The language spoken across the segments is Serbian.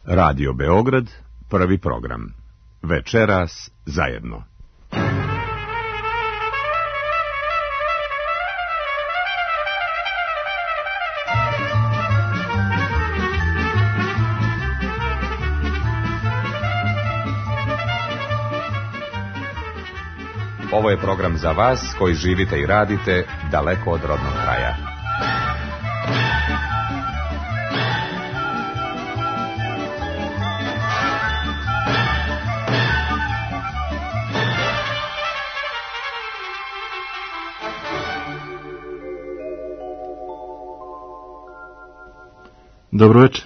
Radio Beograd, prvi program. Večeras zajedno. Ovo je program za vas koji živite i radite daleko od rodnog kraja. Dobro večer.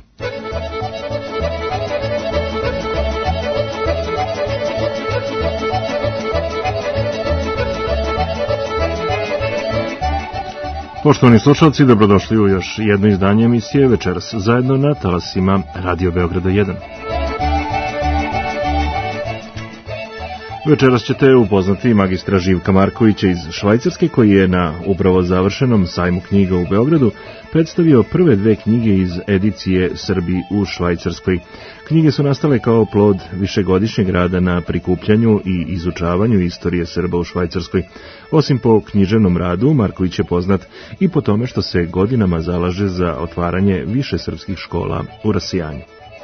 Poštovani slušalci, dobrodošli u još jedno izdanje emisije Večeras zajedno na talasima Radio Beograda 1. Večeras ćete upoznati magistra Živka Markovića iz Švajcarske, koji je na upravo završenom sajmu knjiga u Beogradu predstavio prve dve knjige iz edicije Srbi u Švajcarskoj. Knjige su nastale kao plod višegodišnjeg rada na prikupljanju i izučavanju istorije Srba u Švajcarskoj. Osim po književnom radu, Marković je poznat i po tome što se godinama zalaže za otvaranje više srpskih škola u rasijanju.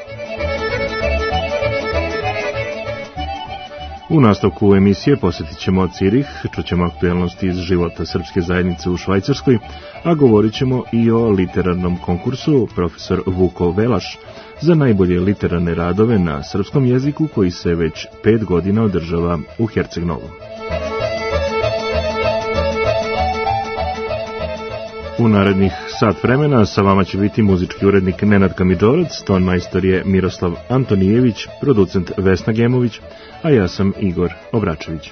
U nastavku emisije posjetit ćemo Cirih, čućemo aktuelnosti iz života srpske zajednice u Švajcarskoj, a govorit ćemo i o literarnom konkursu Profesor Vuko Velaš za najbolje literarne radove na srpskom jeziku koji se već 5 godina održava u Herceg-Novom. U narednih sat vremena sa vama će biti muzički urednik Nenad Kamidžorac, tonmajstor je Miroslav Antonijević, producent Vesna Gemović, a ja sam Igor Obračević.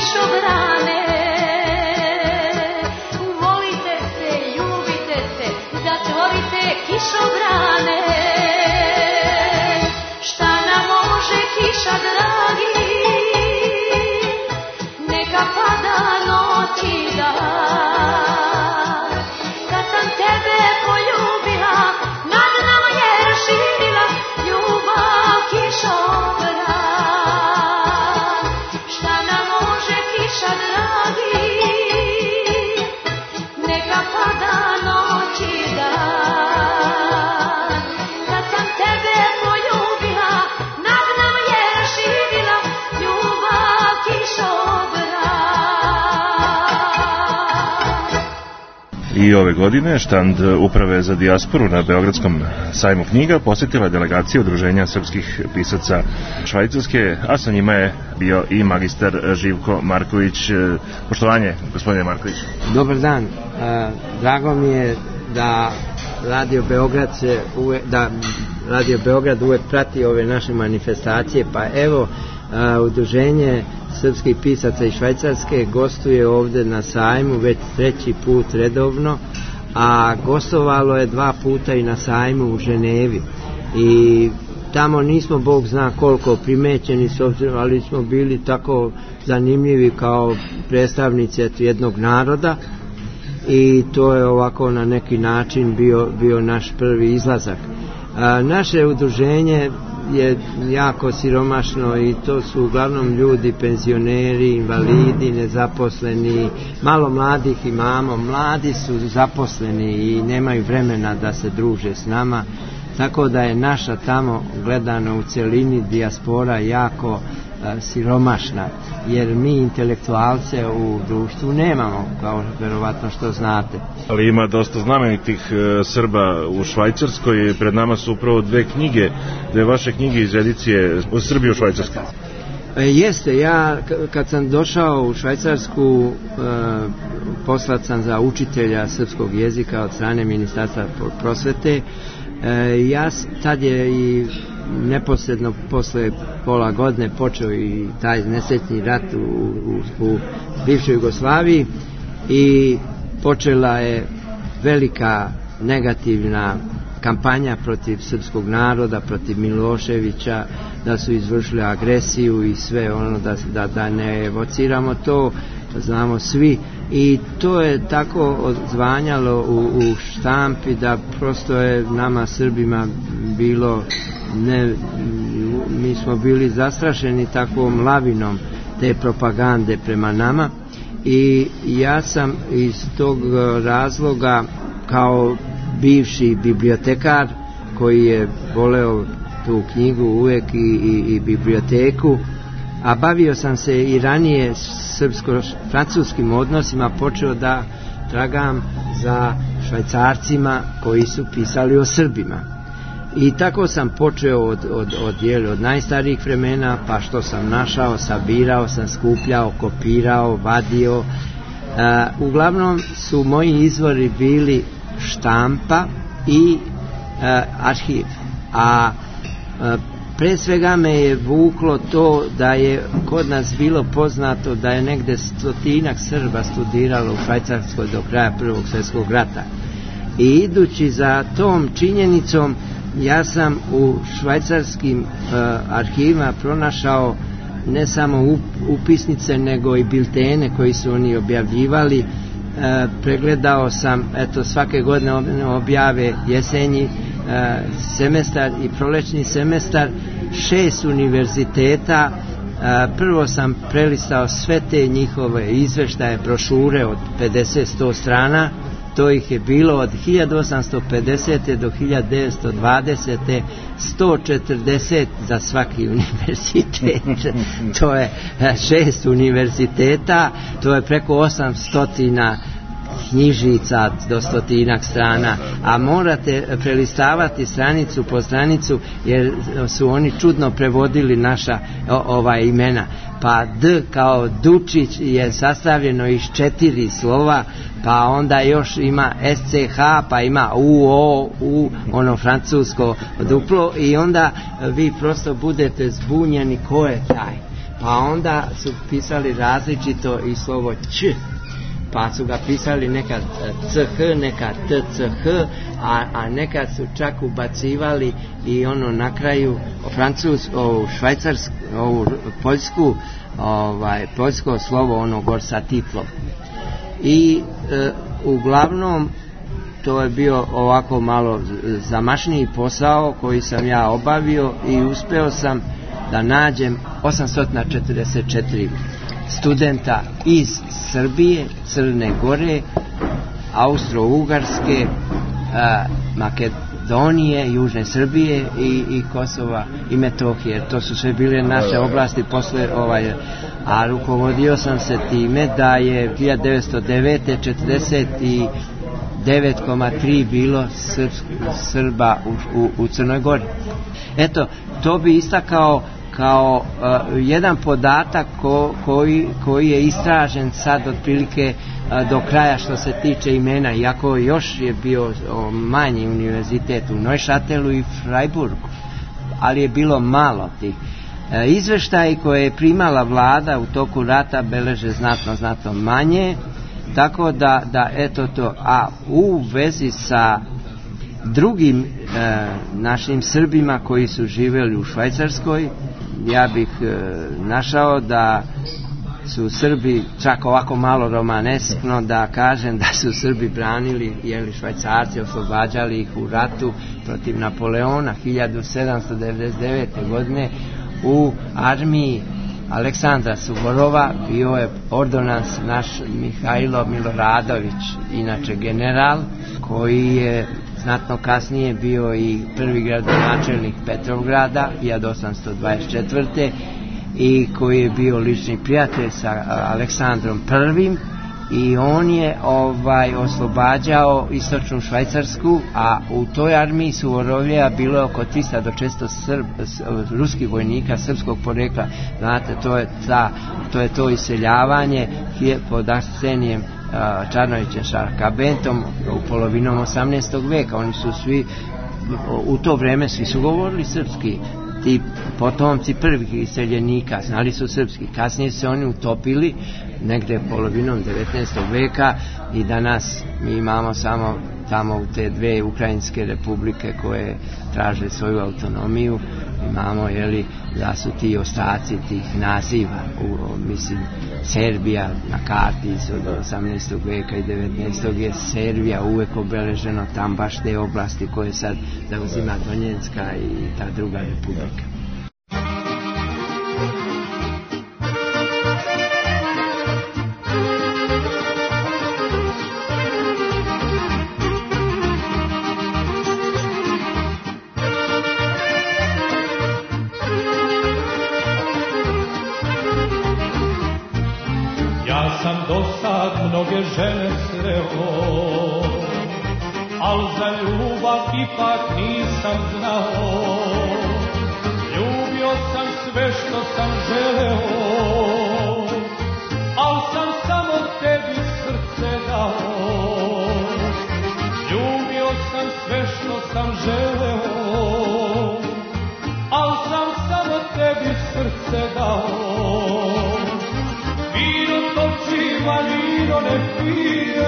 kišobrane. Volite se, ljubite se, zatvorite kišobrane. Šta nam može kiša, dragi, neka pada noć i dan. Kad sam tebe poljubila, nad nama je širila ljubav kišobran. Šta nam može kiša, dragi, neka pada noć i dan. Kad sam tebe poljubila, nad nama je širila ljubav kišobran. I ove godine štand Uprave za dijasporu na Beogradskom sajmu knjiga posjetila delegacija Udruženja srpskih pisaca Švajcarske, a sa njima je bio i magistar Živko Marković. Poštovanje, gospodine Marković. Dobar dan. Drago mi je da Radio Beograd uvek prati ove naše manifestacije, pa evo Udruženje srpskih pisaca iz Švajcarske gostuje ovde na sajmu već 3. put redovno, a gostovalo je 2 puta i na sajmu u Ženevi. I tamo nismo Bog zna koliko primećeni, ali smo bili tako zanimljivi kao predstavnici jednog naroda, i to je ovako na neki način bio naš prvi izlazak. Naše udruženje je jako siromašno i to su uglavnom ljudi, penzioneri, invalidi, nezaposleni, malo mladih imamo. Mladi su zaposleni i nemaju vremena da se druže s nama, tako da je naša tamo gledano u celini dijaspora jako siromašna, jer mi intelektualce u društvu nemamo, kao verovatno što znate. Ali ima dosta znamenitih Srba u Švajcarskoj. Pred nama su upravo 2 knjige, 2 vaše knjige iz edicije u Srbiji u Švajcarskoj. Jeste, ja kad sam došao u Švajcarsku, poslat sam za učitelja srpskog jezika od strane Ministarstva prosvete. Tad je i neposredno posle pola godine počeo i taj nesretni rat u bivšoj Jugoslaviji i počela je velika negativna kampanja protiv srpskog naroda, protiv Miloševića, da su izvršili agresiju i sve ono, da ne evociramo to, znamo svi, i to je tako odzvanjalo u štampi da prosto je nama Srbima bilo mi smo bili zastrašeni takvom lavinom te propagande prema nama, i ja sam iz tog razloga, kao bivši bibliotekar koji je voleo tu knjigu uvek i biblioteku, a bavio sam se i ranije srpsko-francuskim odnosima, počeo da tragam za Švajcarcima koji su pisali o Srbima. I tako sam počeo od najstarijih vremena, pa što sam našao, sabirao sam, skupljao, kopirao, vadio. Uglavnom su moji izvori bili štampa i arhiv. A pre svega me je vuklo to da je kod nas bilo poznato da je negde 100-ak Srba studiralo u Švajcarskoj do kraja Prvog svjetskog rata. I idući za tom činjenicom, ja sam u švajcarskim arhivima pronašao ne samo upisnice, nego i biltene koji su oni objavljivali. Pregledao sam, svake godine objave jesenji semestar i prolećni semestar 6 univerziteta. Prvo sam prelistao sve te njihove izveštaje, brošure od 50-100 strana. To ih je bilo od 1850. do 1920. 140 za svaki univerzitet. To je 6 univerziteta, to je preko 800 knjižica do 100-ak strana, a morate prelistavati stranicu po stranicu, jer su oni čudno prevodili naša imena. Pa D kao Dučić je sastavljeno iz 4 slova, pa onda još ima SCH, pa ima UO, ono francusko duplo, i onda vi prosto budete zbunjeni ko je taj. Pa onda su pisali različito i slovo ć, pa su ga pisali nekad ch, nekad tch, a nekad su čak ubacivali i ono na kraju poljsko slovo ono gor sa titlom. I uglavnom to je bio ovako malo zamašniji posao koji sam ja obavio i uspeo sam da nađem 844 studenta iz Srbije, Crne Gore, Austro-Ugarske, Makedonije, Južne Srbije i Kosova i Metohije. To su sve bile naše oblasti posle a rukovodio sam se time da je 1909. 49,3 bilo Srba u Crnoj Gori. Eto, to bi istakao kao jedan podatak koji je istražen sad otprilike do kraja što se tiče imena, iako još je bio manji univerzitet u Neuchatelu i Freiburgu, ali je bilo malo tih. Izveštaji koje je primala vlada u toku rata beleže znatno manje, tako da eto to. A u vezi sa drugim našim Srbima koji su živjeli u Švajcarskoj, ja bih našao da su Srbi, čak ovako malo romaneskno da kažem da su Srbi branili, Švajcarci, oslobađali ih u ratu protiv Napoleona 1799. godine u armiji Aleksandra Suvorova. Bio je ordonans naš Mihajlo Miloradović, inače general, koji je znatno kasnije bio i prvi gradonačelnik Petrovgrada 1824. i koji je bio lični prijatelj sa Aleksandrom I. I on je oslobađao istočnu Švajcarsku, a u toj armiji Suvorovljeja bilo oko 300 do 400 ruskih vojnika srpskog porekla. Znate, to je to iseljavanje pod Arsenijem Čarnovićem Šarkabentom u polovinom 18. veka. Oni su svi, u to vreme svi su govorili srpski. Ti potomci prvih iseljenika znali su srpski. Kasnije se oni utopili negde polovinom 19. veka i danas mi imamo samo tamo u te dve ukrajinske republike koje traže svoju autonomiju. Imamo, da su ti ostaci tih naziva, mislim, Serbija na karti od 18. veka i 19. je Serbija uvek obeleženo tam baš te oblasti koje sad zauzima Donjenska i ta druga republika. Mnoge žene sreo, al za ljubav ipak nisam znao. Ljubio sam sve što sam želeo, al sam samo tebi srce dao. Ljubio sam sve što sam želeo, al sam samo tebi srce dao. Vino točim, a vino ne pijem,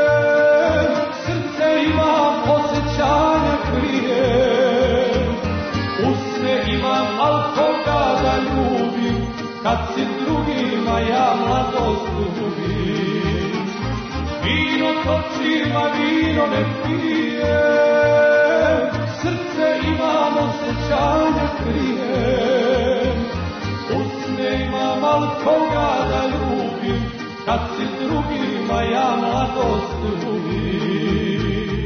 srce imam, osjećanje krijem. Usne imam, al koga da ljubim, kad si drugima ja mladost ljubim. Vino točim, a vino ne pijem, srce imam, osjećanje krijem. Usne imam, al koga da ljubim, kad si drugima ja mladost ljubim.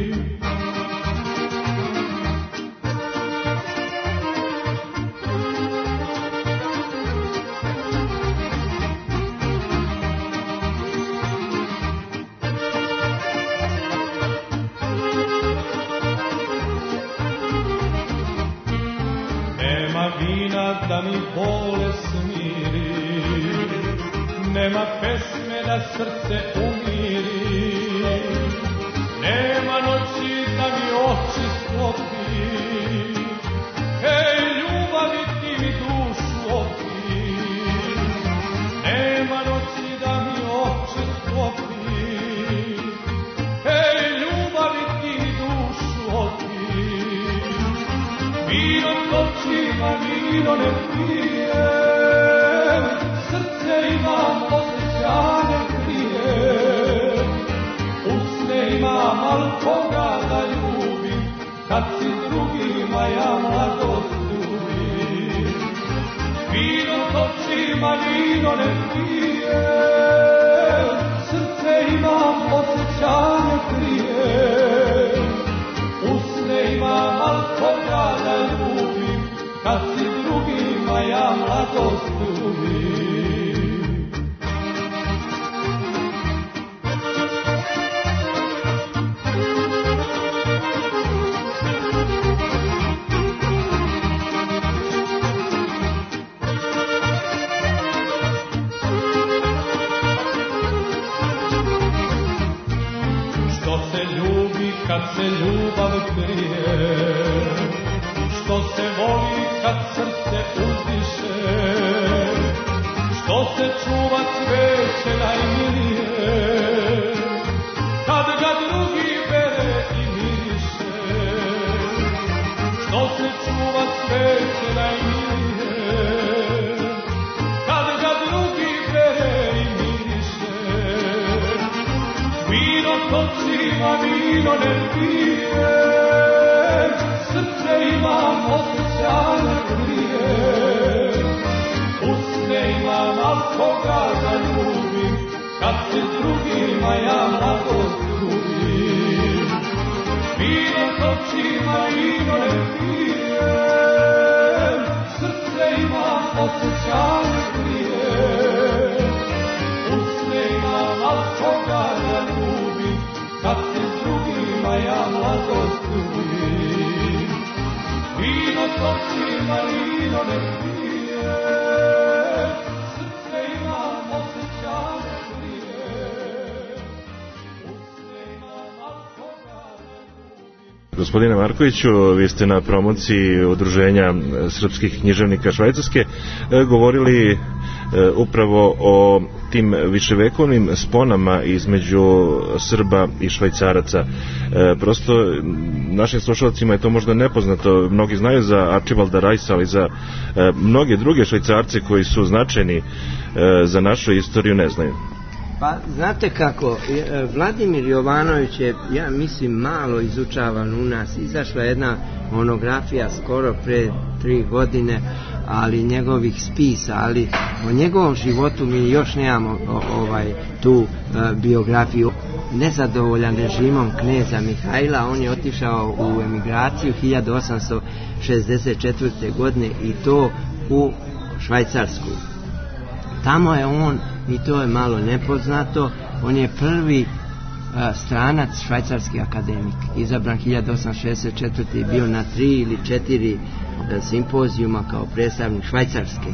Nema vina da mi bole smiri, nema pesme da srce umiri, nema noći da mi oči sklopi. Hej, ljubavi ti mi dušu opi, vino ne pije, srce imam, osjećanje krije, usne imam, al koga da ljubim, kad si drugima ja mladost ljubim. Vino točima, vino ne pije, srce imam, osjećanje krije, usne imam, al koga da ljubim, kad si drugima ja mladost ljubim. Kad se ljubav krije, što se voli kad srce uzdiše, što se čuva cveće najmilije, kad ga drugi bere i miriše, što se čuva cveće najmilije, kad ga drugi bere i miriše. Vino točima, vino ne pije, srce imam, osjećanje krije, usne imam, al koga da ljubim, kad se drugima ja mladost ljubim. Vino točima, vino ne pije, srce imam, osjećanje krije, usne imam, al koga da ljubim, kad se drugima ja mladost ljubim. Vino točima, vino ne pije, srce imam, osjećanje krije, usne imam, al koga da ljubim. Gospodine Markoviću, vi ste na promociji Udruženja srpskih književnika Švajcarske govorili upravo o tim viševekovnim sponama između Srba i Švajcaraca. Prosto našim slušalcima je to možda nepoznato, mnogi znaju za Arčibalda Rajsa, ali za mnoge druge Švajcarce koji su značajni za našu istoriju ne znaju. Pa znate kako, Vladimir Jovanović je, ja mislim, malo izučavan u nas. Izašla jedna monografija skoro pre 3 godine, ali njegovih spisa, ali o njegovom životu mi još nemamo tu biografiju. Nezadovoljan režimom kneza Mihajla, on je otišao u emigraciju 1864. godine i to u Švajcarsku. Tamo je on, i to je malo nepoznato, on je prvi stranac švajcarski akademik, izabran 1864. i bio na 3 ili 4 simpozijuma kao predstavnik Švajcarske.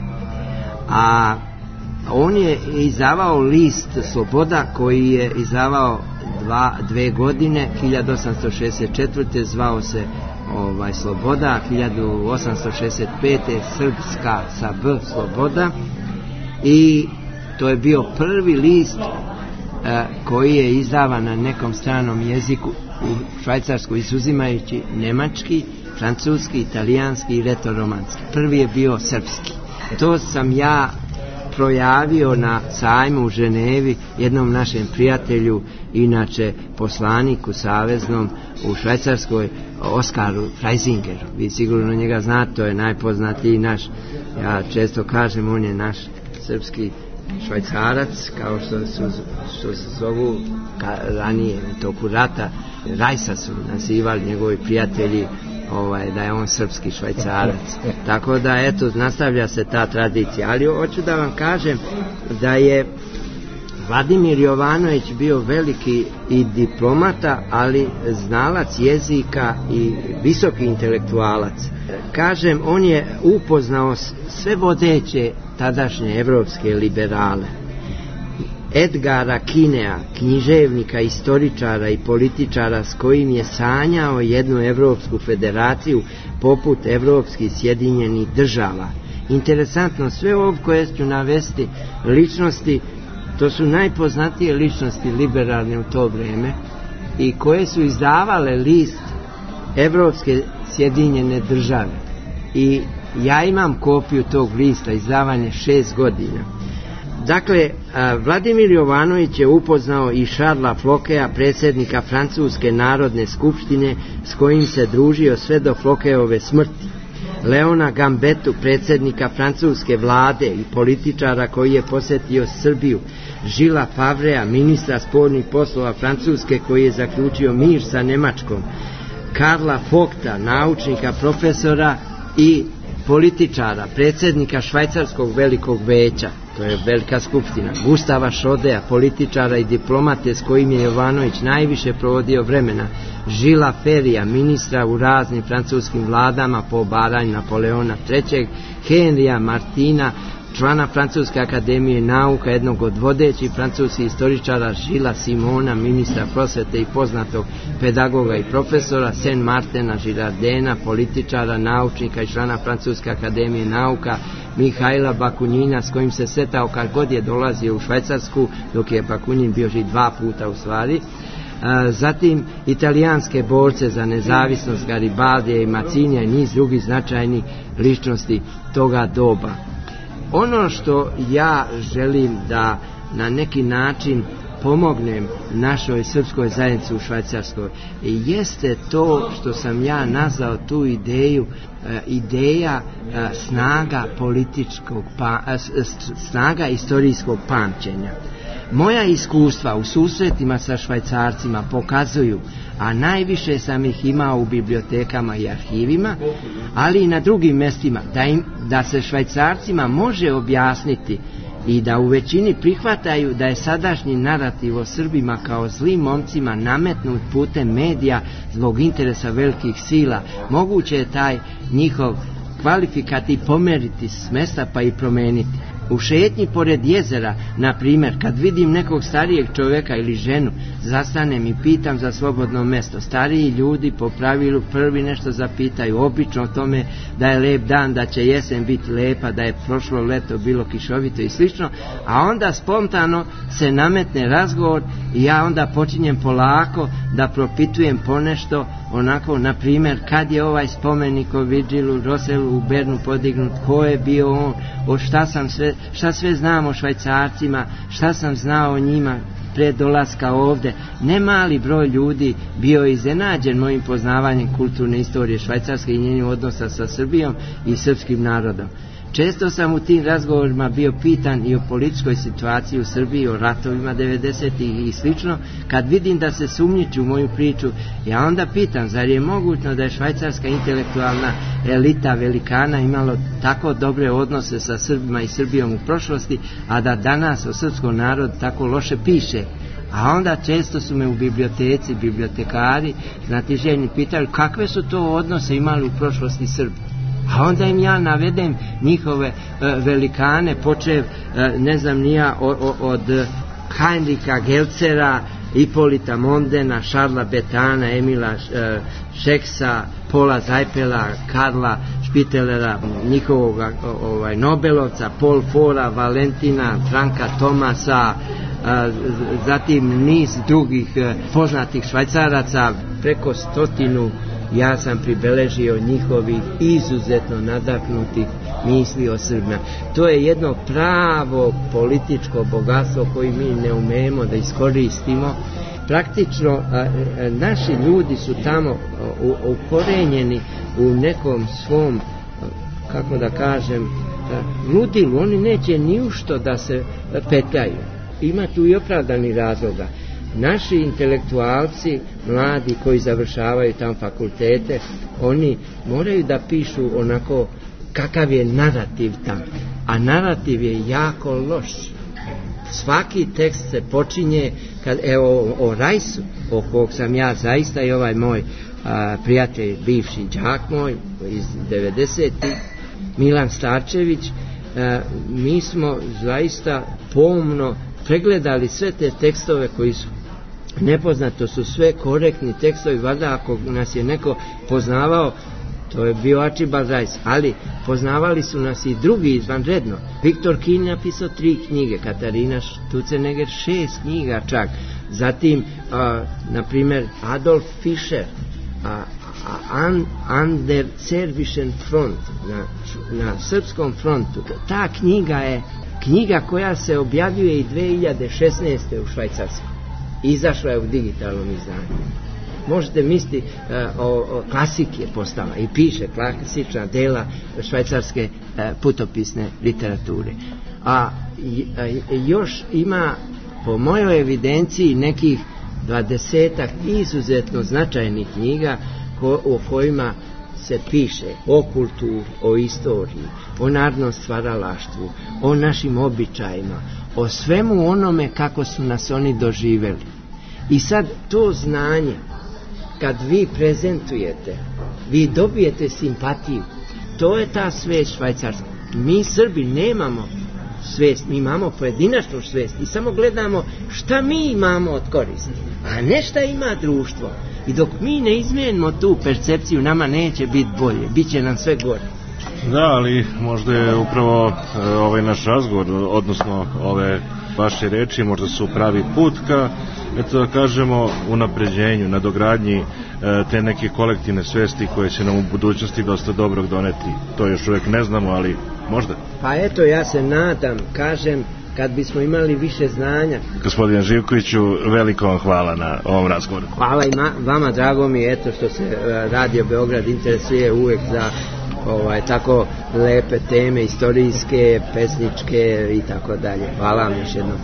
A on je izdavao list Sloboda koji je izdavao 2 godine, 1864. zvao se Sloboda, 1865. Srpska sa B Sloboda, i to je bio prvi list koji je izdavan na nekom stranom jeziku u Švajcarskoj, izuzimajući nemački, francuski, italijanski i retoromanski. Prvi je bio srpski. To sam ja projavio na sajmu u Ženevi jednom našem prijatelju, inače poslaniku saveznom u Švajcarskoj, Oskaru Freisingeru. Vi sigurno njega znate, to je najpoznatiji naš, ja često kažem, on je naš srpski Švajcarac, kao što se zovu ranije u toku rata, Rajsa su nazivali njegovi prijatelji, da je on srpski Švajcarac. Tako da, eto, nastavlja se ta tradicija. Ali hoću da vam kažem da je Vladimir Jovanović bio veliki i diplomata, ali znalac jezika i visoki intelektualac. Kažem, on je upoznao sve vodeće tadašnje evropske liberale. Edgara Kinea, književnika, istoričara i političara s kojim je sanjao jednu evropsku federaciju poput evropskih Sjedinjenih država. Interesantno, sve ovo koje ću navesti ličnosti, to su najpoznatije ličnosti liberalne u to vrijeme i koje su izdavale list Evropske Sjedinjene države. I Ja imam kopiju tog lista, izdavanje 6 godina. Dakle, Vladimir Jovanović je upoznao i Šarla Flokeja, predsjednika Francuske narodne skupštine, s kojim se družio sve do Flokejove smrti. Leona Gambetu, predsjednika francuske vlade i političara koji je posjetio Srbiju. Žila Favrea, ministra spoljnih poslova Francuske koji je zaključio mir sa Njemačkom. Karla Fogta, naučnika, profesora i političara, predsjednika Švajcarskog velikog veća, to je velika skupština. Gustava Šrodea, političara i diplomate s kojim je Jovanović najviše provodio vremena. Žila Ferija, ministra u raznim francuskim vladama po obaranju Napoleona III. Henrija Martina, člana Francuske akademije nauka, jednog od vodećih francuskih istoričara. Žila Simona, ministra prosvete i poznatog pedagoga i profesora. Saint Martina Girardena, političara, naučnika i člana Francuske akademije nauka. Mihajla Bakunjina, s kojim se setao kad god je dolazio u Švajcarsku, dok je Bakunjin bio živ 2 puta u stvari. Zatim italijanske borce za nezavisnost, Garibaldija i Macinija i niz drugih značajnih ličnosti toga doba. Ono što ja želim da na neki način pomognem našoj srpskoj zajednici u Švajcarskoj jeste to što sam ja nazvao tu ideju ideja snaga političkog snaga istorijskog pamćenja. Moja iskustva u susretima sa Švajcarcima pokazuju, a najviše sam ih imao u bibliotekama i arhivima, ali i na drugim mestima, da se Švajcarcima može objasniti i da u većini prihvataju da je sadašnji narativ o Srbima kao zlim momcima nametnut putem medija zbog interesa velikih sila. Moguće je taj njihov kvalifikativ pomeriti s mesta pa i promeniti. U šetnji pored jezera, na primjer, kad vidim nekog starijeg čovjeka ili ženu, zastanem i pitam za slobodno mesto. Stariji ljudi po pravilu prvi nešto zapitaju, obično o tome da je lep dan, da će jesen biti lepa, da je prošlo leto bilo kišovito i slično, a onda spontano se nametne razgovor i ja onda počinjem polako da propitujem ponešto, onako, na primjer, kad je ovaj spomenik o Virgilu Rosselu u Bernu podignut, ko je bio on, šta sve znam o Švajcarcima, šta sam znao o njima pre dolaska ovde. Nemali broj ljudi bio iznenađen mojim poznavanjem kulturne istorije Švajcarske i njenih odnosa sa Srbijom i srpskim narodom. Često sam u tim razgovorima bio pitan i o političkoj situaciji u Srbiji, o ratovima 90-ih i slično. Kad vidim da se sumnjiči u moju priču, ja onda pitam, zar je mogućno da je švajcarska intelektualna elita velikana imalo tako dobre odnose sa Srbima i Srbijom u prošlosti, a da danas o srpskom narodu tako loše piše? A onda često su me u biblioteci, bibliotekari, znatiželjni pitali kakve su to odnose imali u prošlosti Srbi. A onda im ja navedem njihove velikane, počev, ne znam nija, od Heinricha Gelcera, Ipolita Mondena, Šarla Betana, Emila Šeksa, Pola Zajpela, Karla Špitelera, njihovog Nobelovca, Paul Fora, Valentina, Franka Tomasa, zatim niz drugih poznatih Švajcaraca, preko 100 ja sam pribeležio njihovih izuzetno nadahnutih misli o Srbima. To je jedno pravo političko bogatstvo koje mi ne umemo da iskoristimo. Praktično naši ljudi su tamo ukorenjeni u nekom svom, kako da kažem, ludilu. Oni neće ni u što da se petljaju. Ima tu i opravdani razloga. Naši intelektualci, mladi koji završavaju tam fakultete, oni moraju da pišu onako kakav je narativ tam. A narativ je jako loš. Svaki tekst se počinje, evo o Rajsu, o kog sam ja zaista i ovaj moj prijatelj, bivši đak moj iz 90-ih, Milan Starčević, mi smo zaista pomno pregledali sve te tekstove koji su nepoznato, su sve korektni tekstovi, valjda ako nas je neko poznavao, to je bio Archibald Rice, ali poznavali su nas i drugi izvanredno. Viktor King napisao 3 knjige, Katarina Stutzenegger 6 knjiga čak, zatim na primjer Adolf Fischer, An der Serbischen Front, na srpskom frontu. Ta knjiga je knjiga koja se objavljuje i 2016. u Švajcarskoj. Izašla je u digitalnom izdanju. Možete misliti, klasik je postala i piše klasična dela švajcarske putopisne literature. A još ima, po mojoj evidenciji, nekih 20-ak izuzetno značajnih knjiga o kojima se piše o kulturi, o istoriji, o narodnom stvaralaštvu, o našim običajima, o svemu onome kako su nas oni doživjeli. I sad to znanje, kad vi prezentujete, vi dobijete simpatiju. To je ta svest švajcarska. Mi Srbi nemamo svest, mi imamo pojedinačnu svest i samo gledamo šta mi imamo od koristi, a ne šta ima društvo. I dok mi ne izmijenimo tu percepciju, nama neće biti bolje, bit će nam sve gore. Da, ali možda je upravo ovaj naš razgovor, odnosno ove vaše reči, možda su pravi put ka, eto da kažemo, unapređenju, nadogradnji te neke kolektivne svesti koje će nam u budućnosti dosta dobrog doneti. To još uvijek ne znamo, ali možda. Pa eto, ja se nadam, kažem, kad bismo imali više znanja. Gospodine Živkoviću, veliko vam hvala na ovom razgovoru. Hvala i vama, drago mi je eto što se Radio Beograd interesuje uvek za tako lepe teme, istorijske, pesničke i tako dalje. Hvala vam još jednom.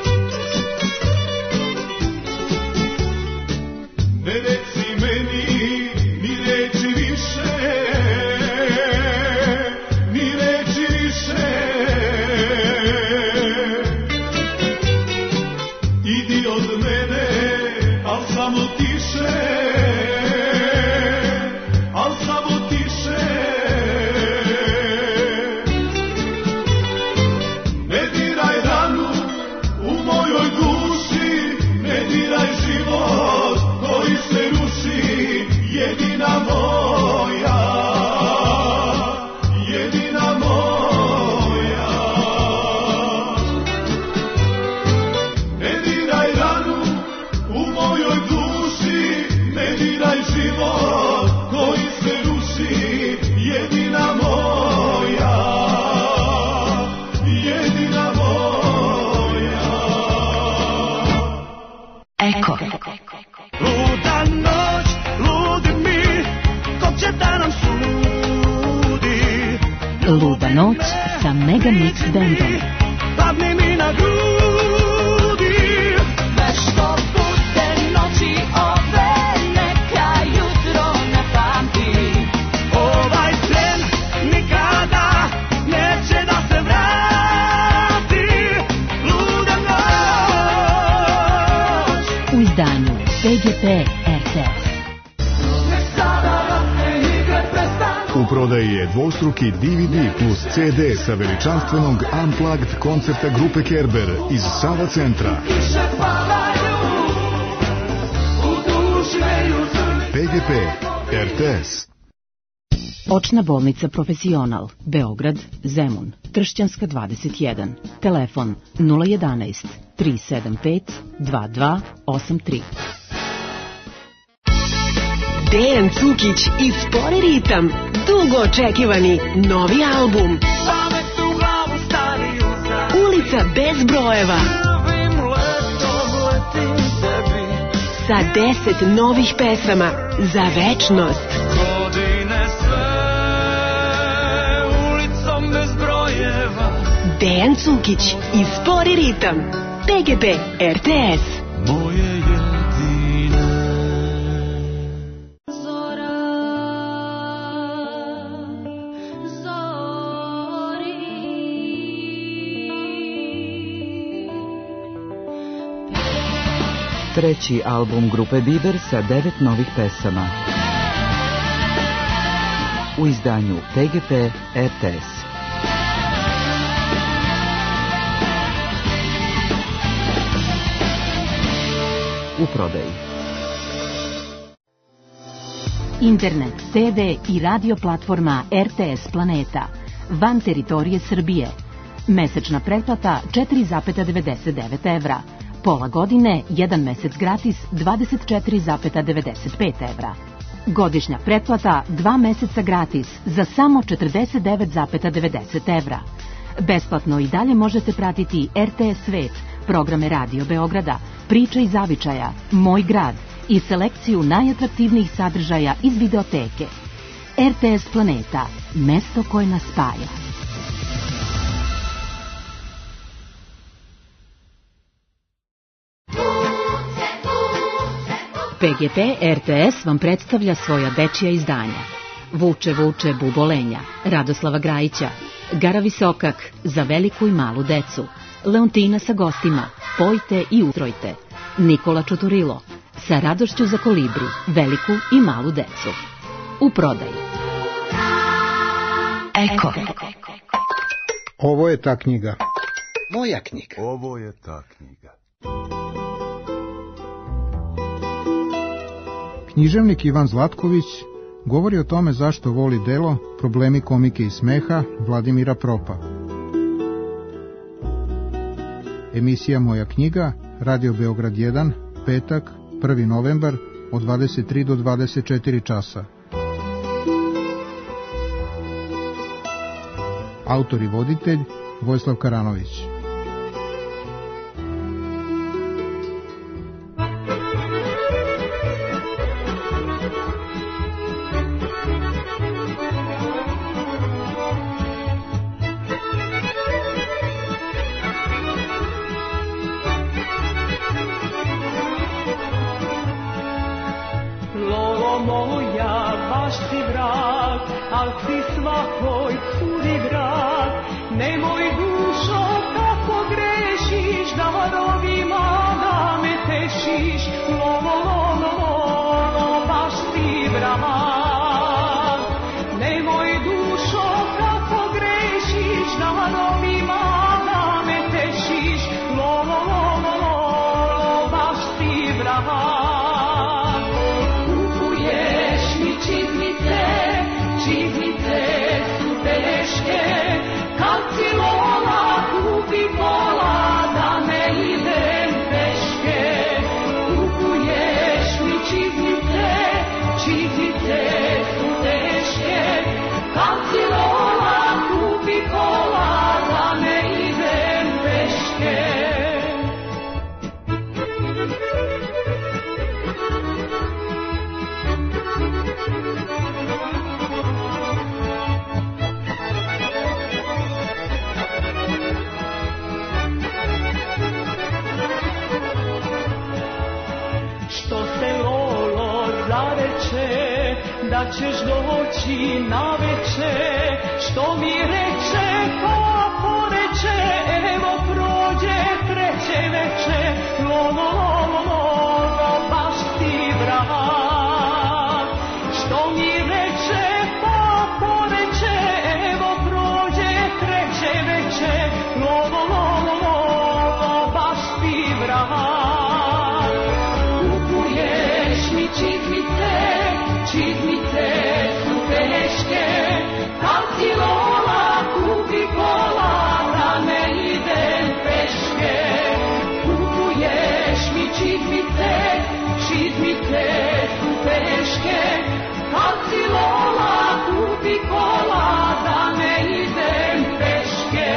Ne reci meni ovaj život koji se ruši, jedina moja, jedina moja. Eko. Luda noć, ludi mi, ko će da nam sudi? Luda noć sa Mega Mix bandom. Padni mi na grudi, nešto bude noći ove, neka jutro ne pamti. Ovaj tren nikada neće da se vrati. Luda noć. U izdanju PGP RTS. U prodaji je dvostruki DVD plus CD sa veličanstvenog Unplugged koncerta grupe Kerber iz Sava centra. PGP RTS. Očna bolnica Profesional, Beograd, Zemun, Tršćanska 21, telefon 011 375 2283. Dejan Cukić i Spori ritam, dugo očekivani novi album. Ulica bez brojeva. Sa 10 novih pesama za večnost. Dejan Cukić i Spori ritam, PGP RTS. Moje jedine. Zora, zori. Treći album grupe Biber sa 9 novih pesama. U izdanju PGP RTS. U prodaji. Internet, TV i radio platforma RTS Planeta. Van teritorije Srbije. Mesečna pretplata 4,99 evra. Pola godine, 1 mesec gratis 24,95 evra. Godišnja pretplata 2 meseca gratis za samo 49,90 evra. Besplatno i dalje možete pratiti RTS Svet, programe Radio Beograda, Priče iz zavičaja, Moj grad i selekciju najatraktivnijih sadržaja iz videoteke. RTS Planeta, mesto koje nas spaja. PGP RTS vam predstavlja svoja dečija izdanja. Vuče, vuče, bubolenja, Radoslava Grajića, Gara Visokak, za veliku i malu decu, Leontina sa gostima, Pojte i utrojte, Nikola Čuturilo, sa radošću za kolibri, veliku i malu decu. U prodaji. Eko. Ovo je ta knjiga. Moja knjiga. Ovo je ta knjiga. Književnik Ivan Zlatković govori o tome zašto voli delo Problemi komike i smeha Vladimira Propa. Emisija Moja knjiga, Radio Beograd 1, petak, 1. novembar, od 23 do 24 časa. Autor i voditelj Vojislav Karanović. Čizmice su teške, kad si lova da ćeš doći na veče, što mi reče, pa poreče, evo prođe treće veče, lo, lo, lo, lo, lo, baš ti vrag. Što mi reče, pa poreče, evo prođe treće veče, lo, lo, lo, lo, lo, baš ti vrag. Kupuješ mi čizmice, čizmice su teške, kad si lola kupi kola, da ne idem peške. Kupuješ mi čizmice, čizmice su teške, kad si lola kupi kola, da ne idem peške.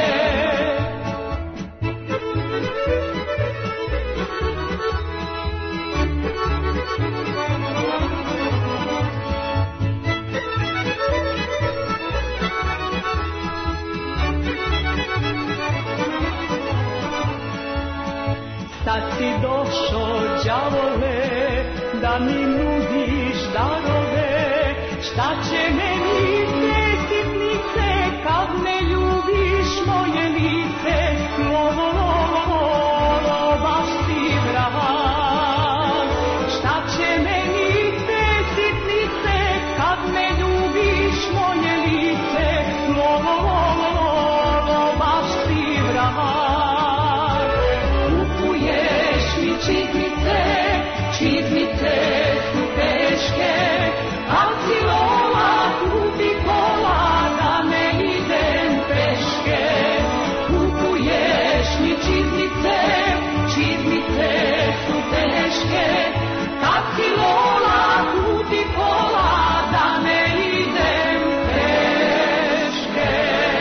Sad si došao, đavole, da mi nudiš darove, šta će meni te sitnice, kad ne ljubiš moje lice, lo, lo, lo, lo, lo, baš ti vrag. Šta će meni te sitnice, kad ne ljubiš moje lice, lo, lo, lo, lo, lo, baš ti vrag. Čizmice, čizmice su teške, kad si lola kupi kola, da ne idem peške. Kupuješ mi čizmice, čizmice su teške, kad si lola kupi kola, da ne idem peške.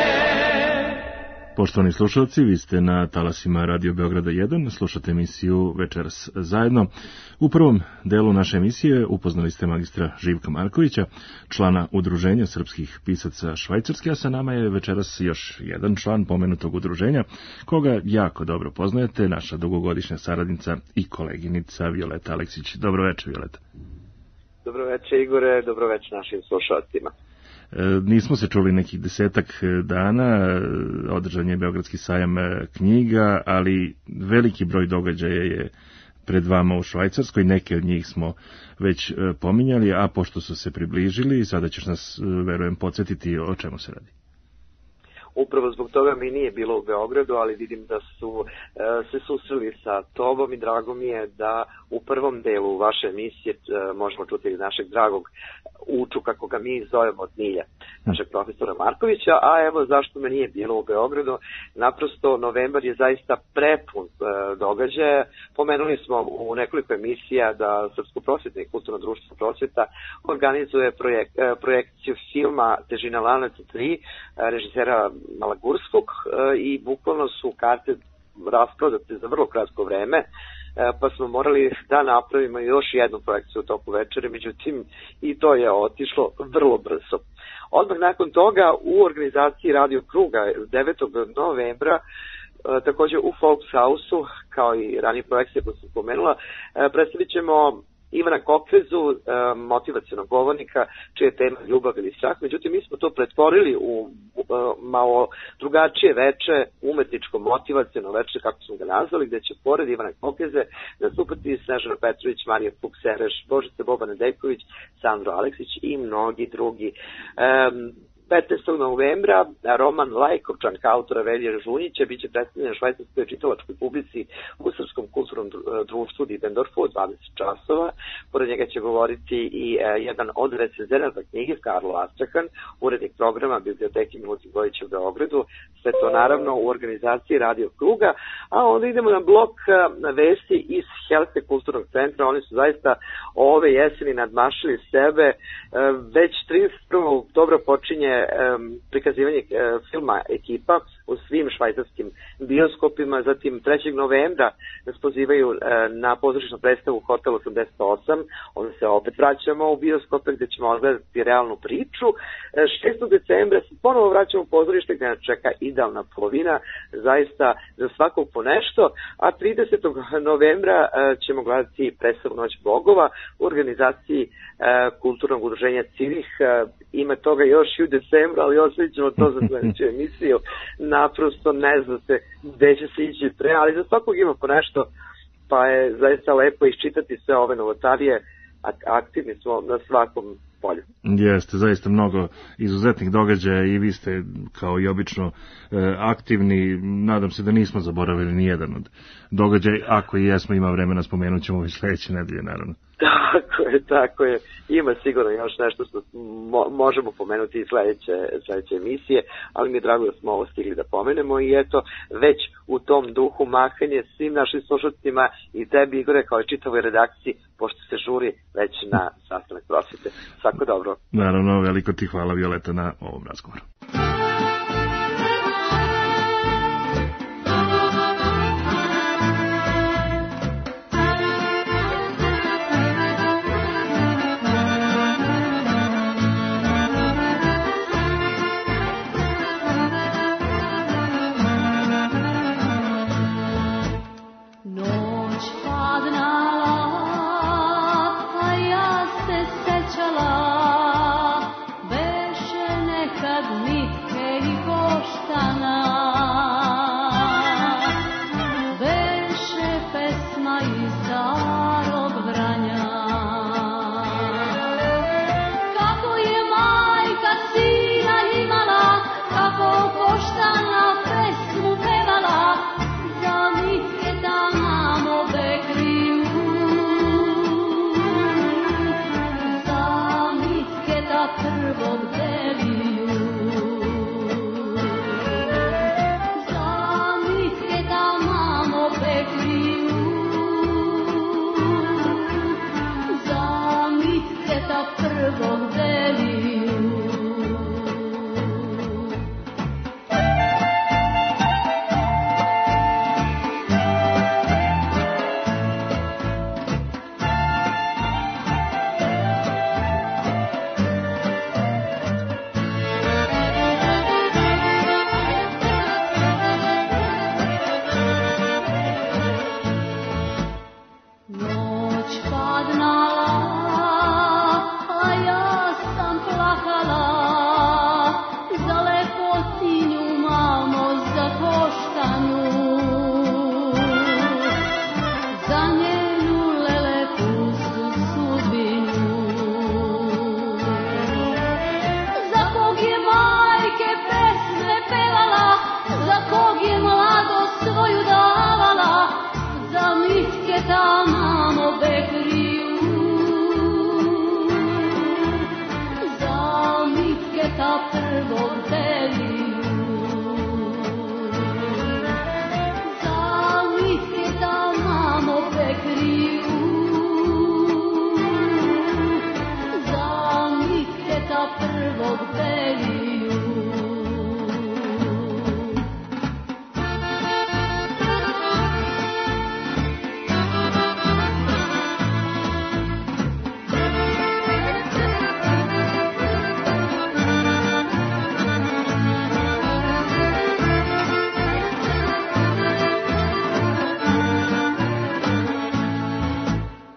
Poštovani slušalci, vi ste na talasima Radio Beograda 1, slušate emisiju Večeras zajedno. U prvom delu naše emisije upoznali ste magistra Živka Markovića, člana Udruženja srpskih pisaca Švajcarske, a sa nama je večeras još jedan član pomenutog udruženja, koga jako dobro poznajete, naša dugogodišnja saradnica i koleginica Violeta Aleksić. Dobro večer, Violeta. Dobro večer, Igore, dobro večer našim slušalcima. Nismo se čuli nekih 10 dana, održan je Beogradski sajam knjiga, ali veliki broj događaja je pred vama u Švajcarskoj, neke od njih smo već pominjali, a pošto su se približili, sada ćeš nas, verujem, podsjetiti o čemu se radi. Upravo zbog toga mi nije bilo u Beogradu, ali vidim da su se susreli sa tobom i drago mi je da u prvom delu vaše emisije možemo čuti našeg dragog Uču, kako ga mi zovemo od Milja, našeg profesora Markovića, a evo zašto me nije bilo u Beogradu. Naprosto novembar je zaista prepun događaja. Pomenuli smo u nekoliko emisija da Srpsko prosvetno i kulturno društvo prosveta organizuje projekciju filma Težina lanaca 3 režisera Malagurskog i bukvalno su karte rasprodate za vrlo kratko vreme, pa smo morali da napravimo još jednu projekciju u toku večere, međutim i to je otišlo vrlo brzo. Odmah nakon toga u organizaciji Radio Kruga 9. novembra također u Volkshusu, kao i ranije projekcije koje sam pomenula, predstavit ćemo Ivana Kokvezu, motivacionog govornika, čija je tema ljubav ili strah. Međutim, mi smo to pretvorili u malo drugačije veče, umetničko motivaciono veče, kako smo ga nazvali, gde će pored Ivana Kokveze nastupati Snežana Petrović, Marija Fuksereš, Božica Boba Nedeljković, Sandro Aleksić i mnogi drugi. 15. novembra roman Lajkovčan autora Velje Žunjića biće predstavljen na švajcarskoj čitalačkoj publici u Srpskom kulturnom društvu Dibendorfu od 20 časova. Pored njega će govoriti i jedan od recenzenata knjige, Karlo Astrahan, urednik programa Biblioteke Milutin Gojića u Beogradu. Sve to naravno u organizaciji Radio Kruga. A onda idemo na blok vesti iz Helske kulturnog centra. Oni su zaista ove jeseni nadmašili sebe. Već 31. oktobra počinje prikazivanje filma Ekipa u svim švajcarskim bioskopima. Zatim 3. novembra nas pozivaju na pozorišnu predstavu Hotel 88, onda se opet vraćamo u bioskope gde ćemo odgledati realnu priču. 6. decembra se ponovo vraćamo u pozorište gde nas čeka idealna polovina, zaista za svakog po nešto, a 30. novembra ćemo gledati predstavu Noć bogova u organizaciji kulturnog udruženja Cirih. Ima toga još i u decembru, ali ostavit to za sledeću emisiju. Naprosto ne znate gde će se ići pre, ali za svakog ima po nešto, pa je zaista lepo iščitati sve ove novotarije, aktivni smo na svakom polju. Jeste, zaista mnogo izuzetnih događaja i vi ste kao i obično aktivni. Nadam se da nismo zaboravili ni jedan od događaja, ako i jesmo, ima vremena, spomenut ćemo i sledeće nedelje, naravno. Tako je. Ima sigurno još nešto što možemo pomenuti i sledeće emisije, ali mi je drago da smo ovo stigli da pomenemo i eto, već u tom duhu mahanje svim našim slušateljima i tebi, Igore, kao i čitavoj redakciji, pošto se žuri već na sastanak prosvete. Svako dobro. Naravno, veliko ti hvala, Violeta, na ovom razgovoru.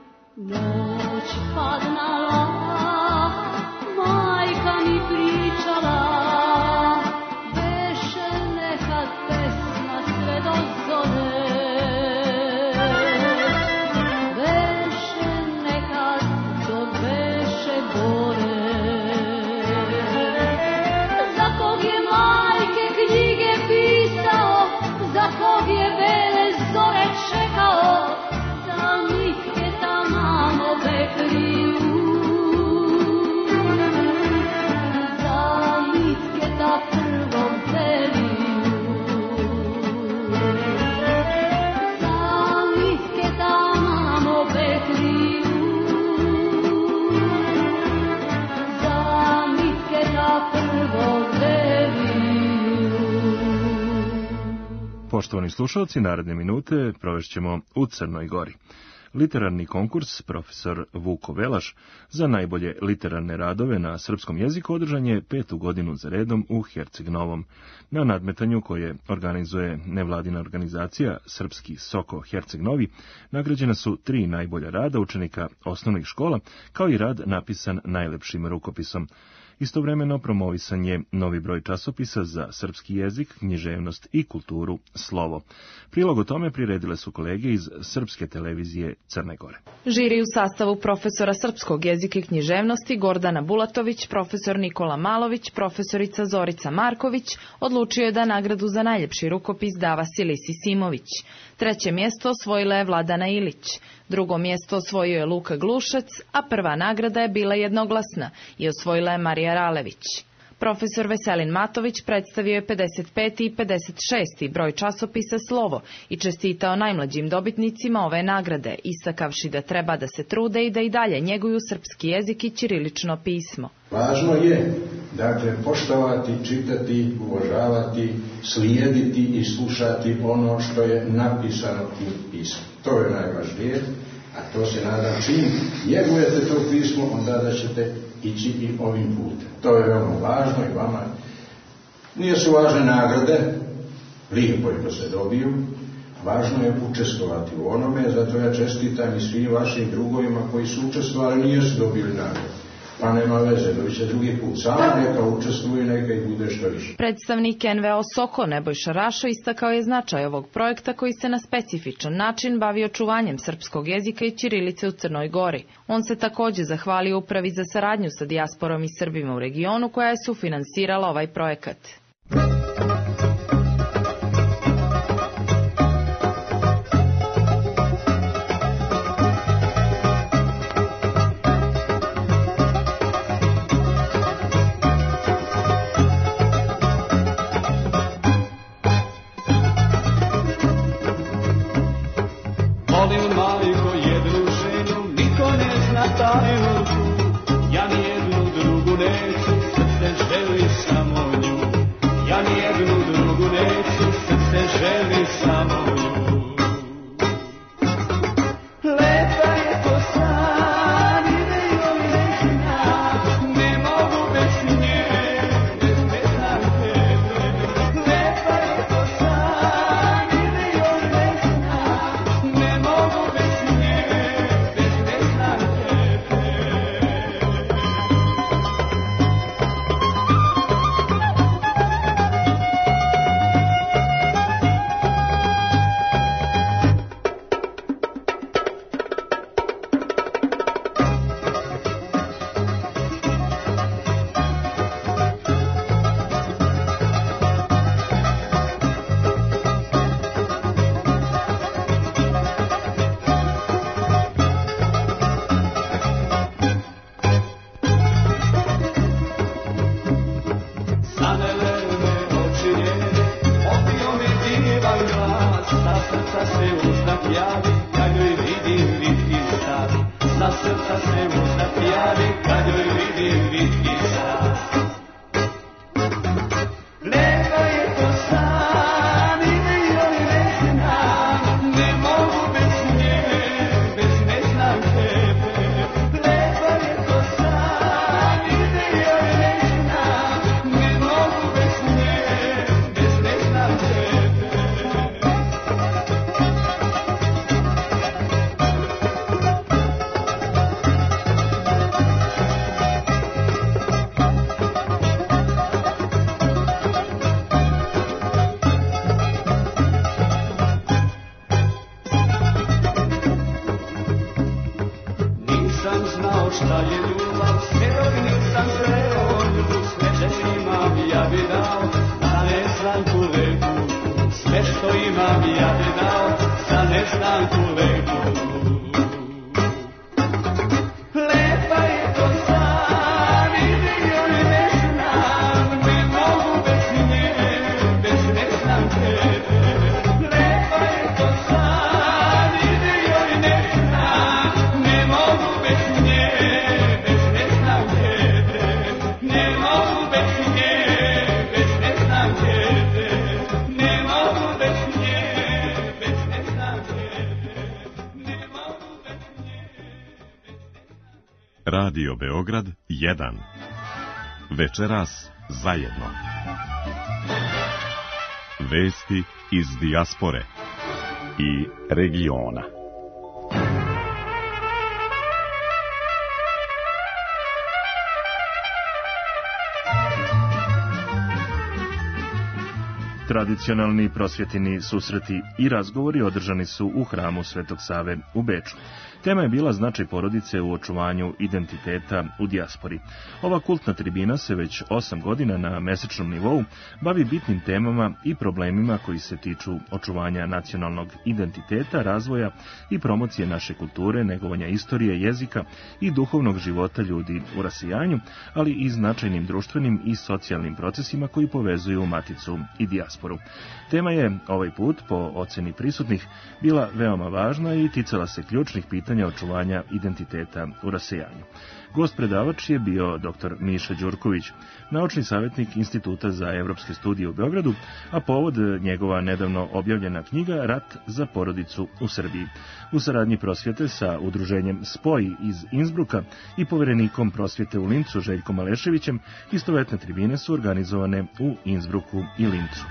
Majka mi priča Poštovani slušalci, naredne minute provešćemo u Crnoj Gori. Literarni konkurs profesor Vuko Velaš za najbolje literarne radove na srpskom jeziku održan je 5. godinu za redom u Herceg Novom. Na nadmetanju koje organizuje nevladina organizacija Srpski Soko Herceg Novi nagrađena su 3 najbolja rada učenika osnovnih škola, kao i rad napisan najlepšim rukopisom. Istovremeno promovisan je novi broj časopisa za srpski jezik, književnost i kulturu Slovo. Prilog o tome priredile su kolege iz Srpske televizije Crne Gore. Žiri u sastavu profesora srpskog jezika i književnosti Gordana Bulatović, profesor Nikola Malović, profesorica Zorica Marković odlučio je da nagradu za najljepši rukopis da Vasilisi Simović. 3. mjesto osvojila je Vladana Ilić. 2. mjesto osvojio je Luka Glušac, a prva nagrada je bila jednoglasna i osvojila je Marija Ralević. Profesor Veselin Matović predstavio je 55. i 56. broj časopisa Slovo i čestitao najmlađim dobitnicima ove nagrade, istakavši da treba da se trude i da i dalje njeguju srpski jezik i ćirilično pismo. Važno je, dakle, poštovati, čitati, uvažavati, slijediti i slušati ono što je napisano tim pismom. To je najvažnije, a to se nadam čim njegujete to pismo, onda da ćete ići i ovim putem. To je veoma važno i vama. Nije su važne nagrade, lijepo je da se dobiju, važno je učestvovati u onome, zato ja čestitam i svim vašim drugovima koji su učestvovali, nijesu dobili nagrade. Pa nema veze, dobit će drugi put. Samo neka učestvuje, neka i bude što više. Predstavnik NVO Soko Nebojša Rašo istakao je značaj ovog projekta koji se na specifičan način bavi očuvanjem srpskog jezika i ćirilice u Crnoj Gori. On se također zahvalio Upravi za saradnju sa dijasporom i Srbima u regionu koja je sufinansirala ovaj projekat. Radio Beograd 1. Večeras zajedno. Vesti iz dijaspore i regiona. Tradicionalni prosvjetni susreti i razgovori održani su u hramu Svetog Save u Beču. Tema je bila značaj porodice u očuvanju identiteta u dijaspori. Ova kultna tribina se već 8 godina na mesečnom nivou bavi bitnim temama i problemima koji se tiču očuvanja nacionalnog identiteta, razvoja i promocije naše kulture, negovanja istorije, jezika i duhovnog života ljudi u rasijanju, ali i značajnim društvenim i socijalnim procesima koji povezuju maticu i dijasporu. Tema je ovaj put, po oceni prisutnih, bila veoma važna i ticala se ključnih pitanja očuvanja identiteta u rasejanju. Gost predavač je bio dr. Miša Đurković, naučni savjetnik Instituta za evropske studije u Beogradu, a povod njegova nedavno objavljena knjiga Rat za porodicu u Srbiji. U saradnji prosvjete sa udruženjem Spoj iz Innsbrucka i poverenikom prosvjete u Lincu Željkom Aleševićem, istovetne tribine su organizovane u Innsbrucku i Lincu.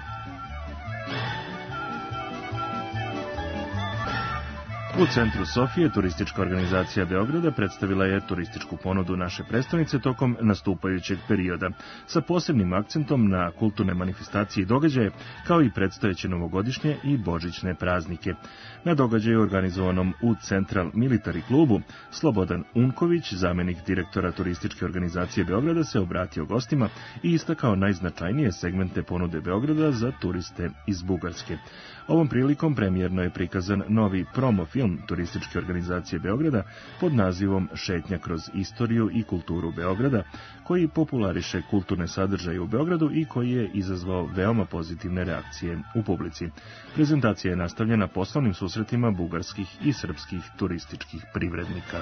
U centru Sofije turistička organizacija Beograda predstavila je turističku ponudu naše prestonice tokom nastupajućeg perioda, sa posebnim akcentom na kulturne manifestacije i događaje, kao i predstojeće novogodišnje i božićne praznike. Na događaju organizovanom u Central Military klubu, Slobodan Unković, zamenik direktora turističke organizacije Beograda, se obratio gostima i istakao najznačajnije segmente ponude Beograda za turiste iz Bugarske. Ovom prilikom premijerno je prikazan novi promo film turističke organizacije Beograda pod nazivom Šetnja kroz istoriju i kulturu Beograda, koji populariše kulturne sadržaje u Beogradu i koji je izazvao veoma pozitivne reakcije u publici. Prezentacija je nastavljena poslovnim susretima bugarskih i srpskih turističkih privrednika.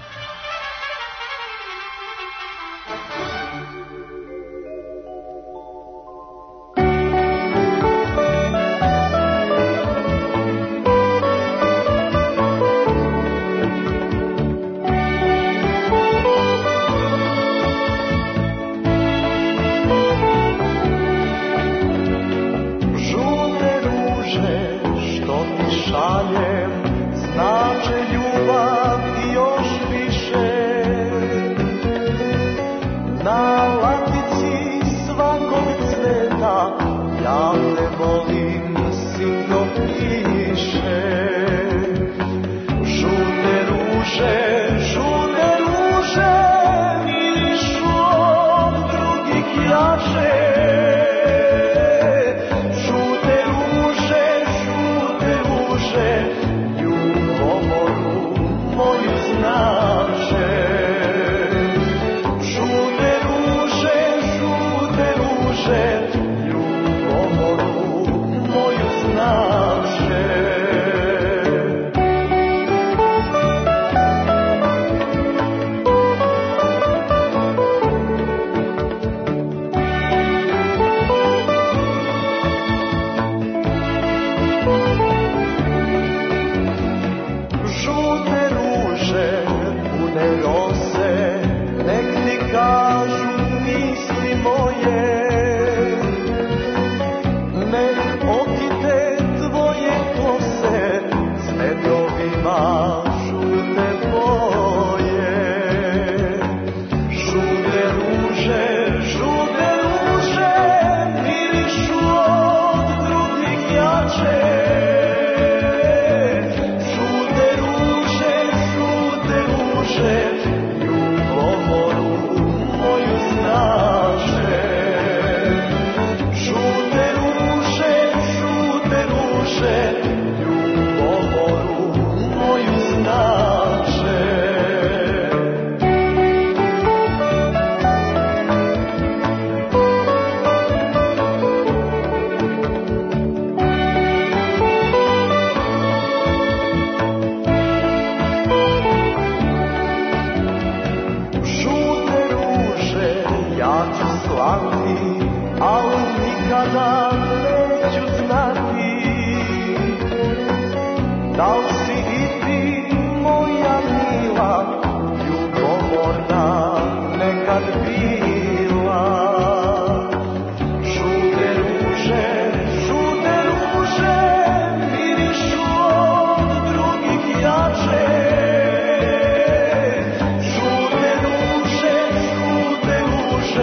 Da li si i ti moja mila, ljubomorna?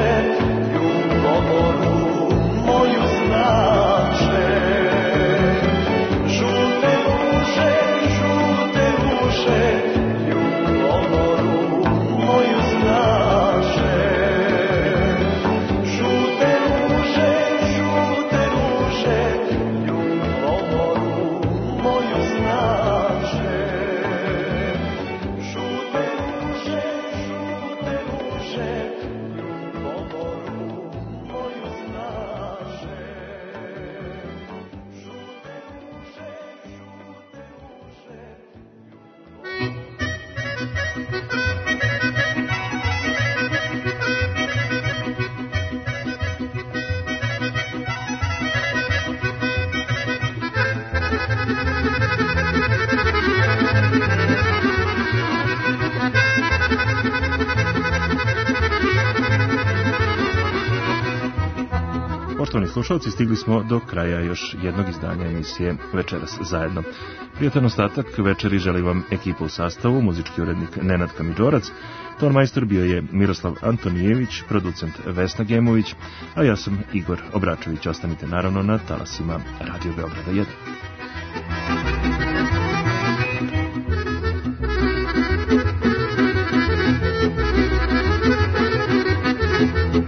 Poštovani slušalci, stigli smo do kraja još jednog izdanja emisije Večeras zajedno. Prijatan ostatak večeri želi vam ekipa u sastavu, muzički urednik Nenad Kamidžorac, ton majstor bio je Miroslav Antonijević, producent Vesna Gemović, a ja sam Igor Obračević. Ostanite naravno na talasima Radio Beograda 1.